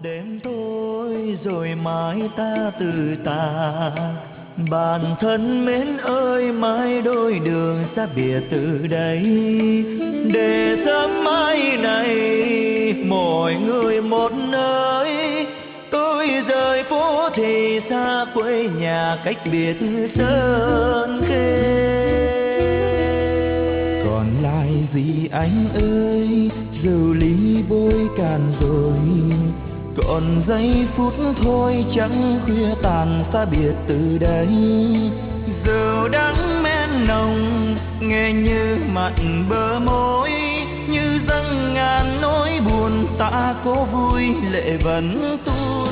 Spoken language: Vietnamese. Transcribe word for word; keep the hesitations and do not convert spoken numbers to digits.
đêm tối rồi mai ta từ tà. Bạn thân mến ơi, mai đôi đường xa biệt từ đây, để sớm mai này mỗi người một nơi. Tôi rời phố thì xa quê nhà, cách biệt sơn khê. Còn lại gì anh ơi, rượu ly bôi cạn rồi, còn giây phút thôi chẳng khuya tàn xa biệt từ đây. Rượu đắng men nồng nghe như mặn bờ môi, như dâng ngàn nỗi buồn ta cố vui lệ vẫn tuôn